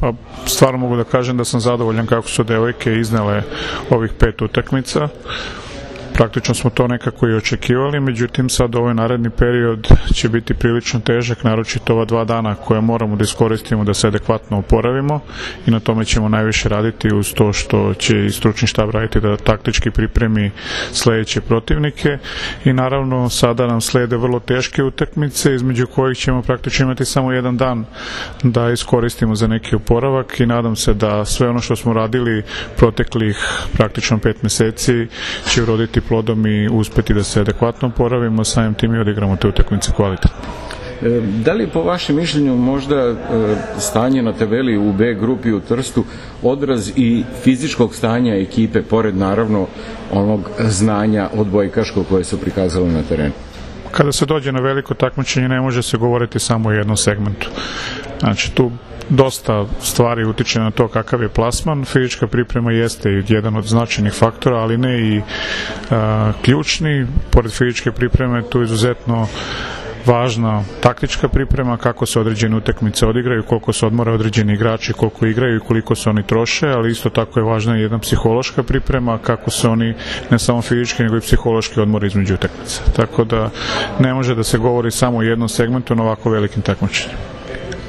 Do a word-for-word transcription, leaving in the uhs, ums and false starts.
Pa stvarno mogu da kažem da sam zadovoljan kako su devojke iznele ovih pet utakmica. Praktično smo to nekako i očekivali, međutim sad ovaj naredni period će biti prilično težak, naročito ova dva dana koje moramo da iskoristimo da se adekvatno oporavimo i na tome ćemo najviše raditi uz to što će i stručni štab raditi da taktički pripremi sledeće protivnike i naravno sada nam slede vrlo teške utakmice između kojih ćemo praktično imati samo jedan dan da iskoristimo za neki oporavak i nadam se da sve ono što smo radili proteklih praktično pet meseci će uroditi plodom i uspeti da se adekvatno oporavimo, samim tim i odigramo te utakmice kvalitetno. Da li je po vašem mišljenju možda stanje na tabeli u B grupi u Trstu odraz i fizičkog stanja ekipe, pored naravno onog znanja odbojkaškog koje su prikazali na terenu? Kada se dođe na veliko takmičenje ne može se govoriti samo o jednom segmentu. Znači tu dosta stvari utiče na to kakav je plasman. Fizička priprema jeste jedan od značajnih faktora, ali ne i a, ključni. Pored fizičke pripreme tu je izuzetno važna taktička priprema, kako se određene utakmice odigraju, koliko se odmora određeni igrači, koliko igraju i koliko se oni troše, ali isto tako je važna i jedna psihološka priprema, kako se oni ne samo fizički nego i psihološki odmore između utakmica. Tako da ne može da se govori samo o jednom segmentu na ovako velikim takmičenjima.